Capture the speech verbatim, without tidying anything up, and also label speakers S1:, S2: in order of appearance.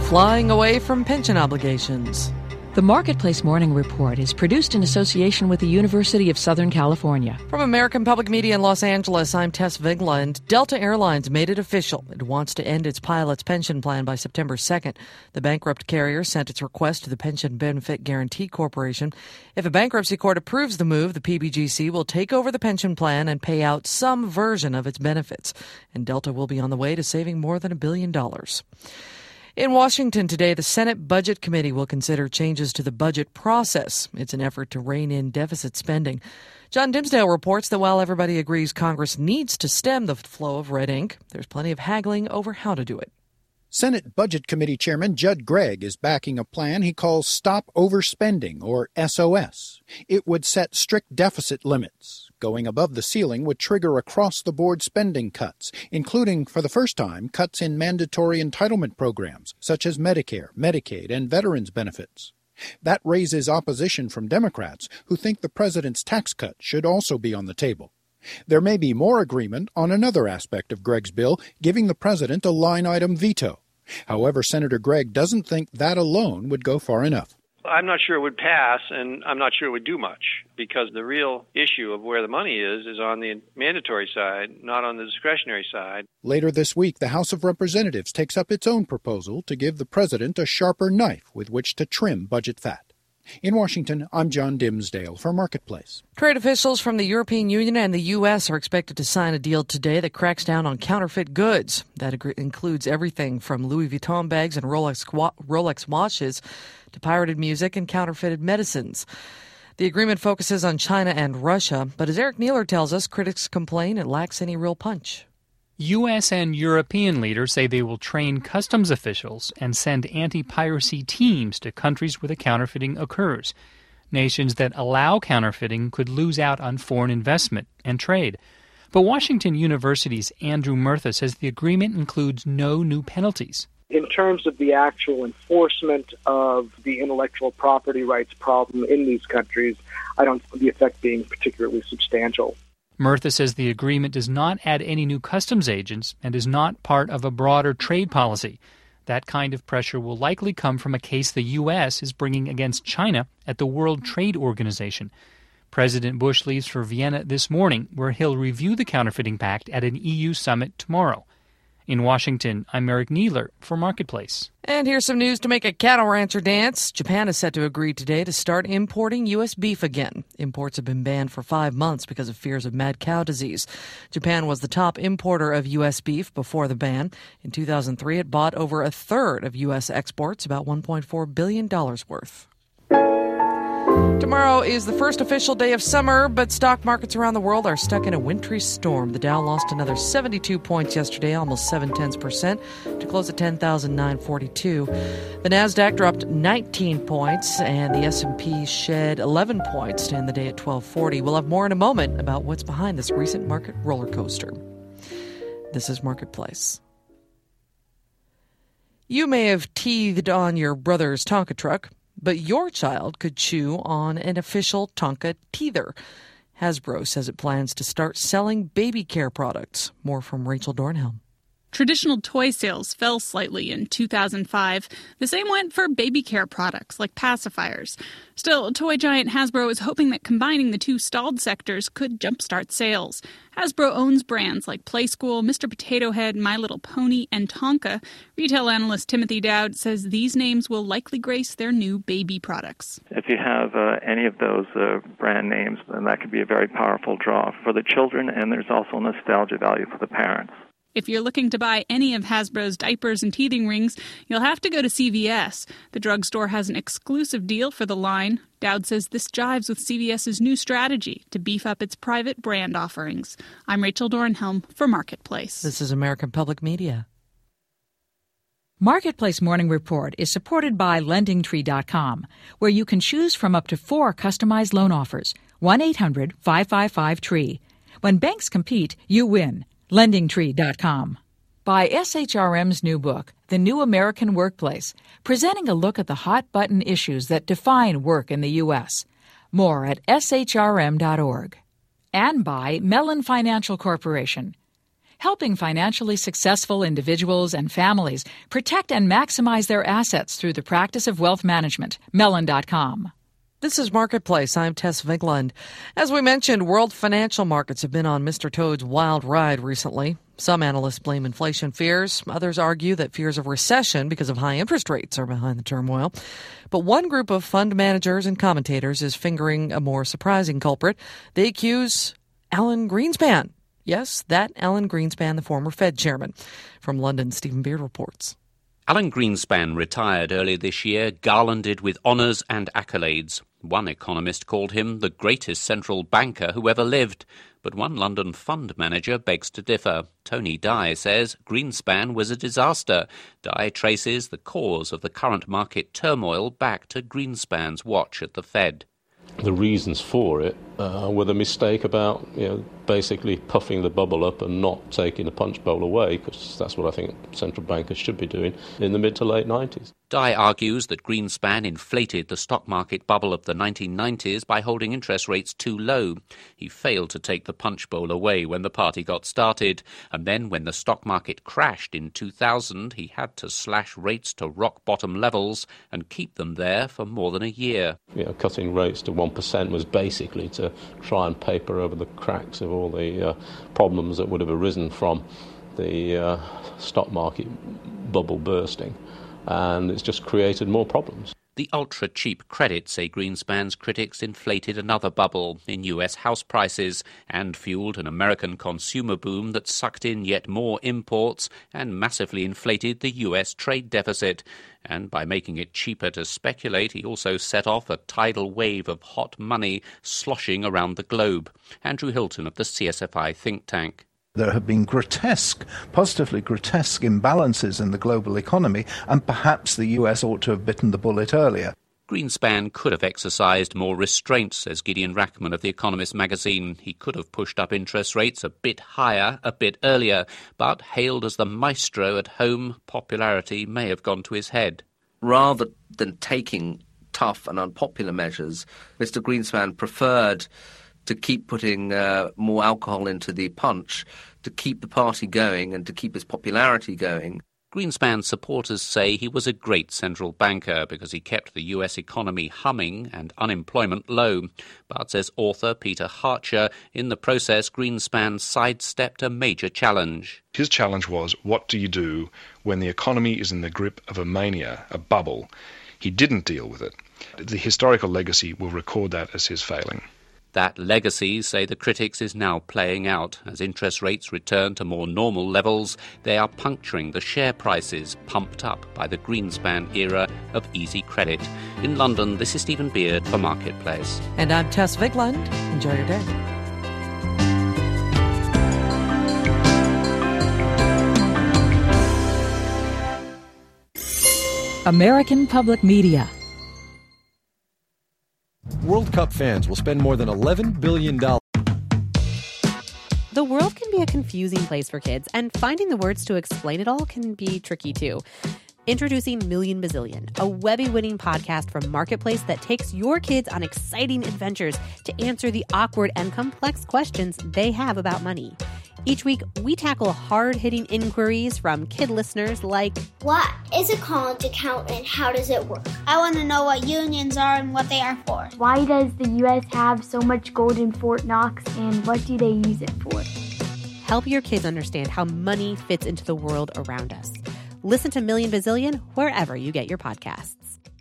S1: flying away from pension obligations.
S2: The Marketplace Morning Report is produced in association with the University of Southern California.
S1: From American Public Media in Los Angeles, I'm Tess Vigla, and Delta Airlines made it official. It wants to end its pilots' pension plan by September second. The bankrupt carrier sent its request to the Pension Benefit Guaranty Corporation. If a bankruptcy court approves the move, the P B G C will take over the pension plan and pay out some version of its benefits. And Delta will be on the way to saving more than a billion dollars. In Washington today, the Senate Budget Committee will consider changes to the budget process. It's an effort to rein in deficit spending. John Dimsdale reports that while everybody agrees Congress needs to stem the flow of red ink, there's plenty of haggling over how to do it.
S3: Senate Budget Committee Chairman Judd Gregg is backing a plan he calls Stop Overspending, or S O S. It would set strict deficit limits. Going above the ceiling would trigger across-the-board spending cuts, including, for the first time, cuts in mandatory entitlement programs, such as Medicare, Medicaid, and veterans benefits. That raises opposition from Democrats, who think the president's tax cut should also be on the table. There may be more agreement on another aspect of Gregg's bill, giving the president a line-item veto. However, Senator Gregg doesn't think that alone would go far enough.
S4: I'm not sure it would pass, and I'm not sure it would do much, because the real issue of where the money is is on the mandatory side, not on the discretionary side.
S3: Later this week, the House of Representatives takes up its own proposal to give the president a sharper knife with which to trim budget fat. In Washington, I'm John Dimsdale for Marketplace.
S1: Trade officials from the European Union and the U S are expected to sign a deal today that cracks down on counterfeit goods. That ag- includes everything from Louis Vuitton bags and Rolex, Rolex watches to pirated music and counterfeited medicines. The agreement focuses on China and Russia, but as Eric Neeler tells us, critics complain it lacks any real punch.
S5: U S and European leaders say they will train customs officials and send anti-piracy teams to countries where the counterfeiting occurs. Nations that allow counterfeiting could lose out on foreign investment and trade. But Washington University's Andrew Murtha says the agreement includes no new penalties.
S6: In terms of the actual enforcement of the intellectual property rights problem in these countries, I don't see the effect being particularly substantial.
S5: Murtha says the agreement does not add any new customs agents and is not part of a broader trade policy. That kind of pressure will likely come from a case the U S is bringing against China at the World Trade Organization. President Bush leaves for Vienna this morning, where he'll review the counterfeiting pact at an E U summit tomorrow. In Washington, I'm Eric Neeler for Marketplace.
S1: And here's some news to make a cattle rancher dance. Japan is set to agree today to start importing U S beef again. Imports have been banned for five months because of fears of mad cow disease. Japan was the top importer of U S beef before the ban. In two thousand three, it bought over a third of U S exports, about one point four billion dollars worth. Tomorrow is the first official day of summer, but stock markets around the world are stuck in a wintry storm. The Dow lost another seventy-two points yesterday, almost seven tenths percent, to close at ten thousand nine hundred forty-two. The Nasdaq dropped nineteen points, and the S and P shed eleven points to end the day at twelve forty. We'll have more in a moment about what's behind this recent market roller coaster. This is Marketplace. You may have teethed on your brother's Tonka truck, but your child could chew on an official Tonka teether. Hasbro says it plans to start selling baby care products. More from Rachel Dornhelm.
S7: Traditional toy sales fell slightly in two thousand five. The same went for baby care products like pacifiers. Still, toy giant Hasbro is hoping that combining the two stalled sectors could jumpstart sales. Hasbro owns brands like Playskool, Mister Potato Head, My Little Pony, and Tonka. Retail analyst Timothy Dowd says these names will likely grace their new baby products.
S8: If you have uh, any of those uh, brand names, then that could be a very powerful draw for the children, and there's also nostalgia value for the parents.
S7: If you're looking to buy any of Hasbro's diapers and teething rings, you'll have to go to C V S. The drugstore has an exclusive deal for the line. Dowd says this jives with CVS's new strategy to beef up its private brand offerings. I'm Rachel Dornhelm for Marketplace.
S1: This is American Public Media.
S2: Marketplace Morning Report is supported by Lending Tree dot com, where you can choose from up to four customized loan offers. one eight hundred five five five tree. When banks compete, you win. Lending Tree dot com. By S H R M's new book, The New American Workplace, presenting a look at the hot-button issues that define work in the U S. More at S H R M dot org. And by Mellon Financial Corporation. helping financially successful individuals and families protect and maximize their assets through the practice of wealth management. Mellon dot com.
S1: This is Marketplace. I'm Tess Vigland. As we mentioned, world financial markets have been on Mister Toad's wild ride recently. Some analysts blame inflation fears. Others argue that fears of recession because of high interest rates are behind the turmoil. But one group of fund managers and commentators is fingering a more surprising culprit. They accuse Alan Greenspan. Yes, that Alan Greenspan, the former Fed chairman. From London, Stephen Beard reports.
S9: Alan Greenspan retired earlier this year, garlanded with honours and accolades. One economist called him the greatest central banker who ever lived. But one London fund manager begs to differ. Tony Dye says Greenspan was a disaster. Dye traces the cause of the current market turmoil back to Greenspan's watch at the Fed.
S10: The reasons for it uh, were the mistake about, you know, basically puffing the bubble up and not taking the punch bowl away, because that's what I think central bankers should be doing in the mid to late nineties.
S9: Dye argues that Greenspan inflated the stock market bubble of the nineteen nineties by holding interest rates too low. He failed to take the punch bowl away when the party got started, and then when the stock market crashed in two thousand, he had to slash rates to rock-bottom levels and keep them there for more than a year.
S10: You know, cutting rates to one percent was basically to try and paper over the cracks of all the uh, problems that would have arisen from the uh, stock market bubble bursting. And it's just created more problems.
S9: The ultra-cheap credit, say Greenspan's critics, inflated another bubble in U S house prices and fueled an American consumer boom that sucked in yet more imports and massively inflated the U S trade deficit. And by making it cheaper to speculate, he also set off a tidal wave of hot money sloshing around the globe. Andrew Hilton of the C S F I think tank.
S11: There have been grotesque, positively grotesque imbalances in the global economy, and perhaps the U S ought to have bitten the bullet earlier.
S9: Greenspan could have exercised more restraint, says Gideon Rachman of The Economist magazine. He could have pushed up interest rates a bit higher, a bit earlier, but hailed as the maestro at home, popularity may have gone to his head.
S12: Rather than taking tough and unpopular measures, Mister Greenspan preferred to keep putting uh, more alcohol into the punch, to keep the party going and to keep his popularity going.
S9: Greenspan's supporters say he was a great central banker because he kept the U S economy humming and unemployment low. But, says author Peter Harcher, in the process Greenspan sidestepped a major challenge.
S13: His challenge was, what do you do when the economy is in the grip of a mania, a bubble? He didn't deal with it. The historical legacy will record that as his failing.
S9: That legacy, say the critics, is now playing out. As interest rates return to more normal levels, they are puncturing the share prices pumped up by the Greenspan era of easy credit. In London, this is Stephen Beard for Marketplace.
S1: And I'm Tess Vigland. Enjoy your day.
S2: American Public Media.
S14: World Cup fans will spend more than eleven billion dollars.
S15: The world can be a confusing place for kids, and finding the words to explain it all can be tricky too. Introducing Million Bazillion, a Webby-winning podcast from Marketplace that takes your kids on exciting adventures to answer the awkward and complex questions they have about money. Each week, we tackle hard-hitting inquiries from kid listeners like,
S16: what is a college account and how does it work? I want to know what unions are and what they are for.
S17: Why does the U S have so much gold in Fort Knox and what do they use it for?
S15: Help your kids understand how money fits into the world around us. Listen to Million Bazillion wherever you get your podcasts.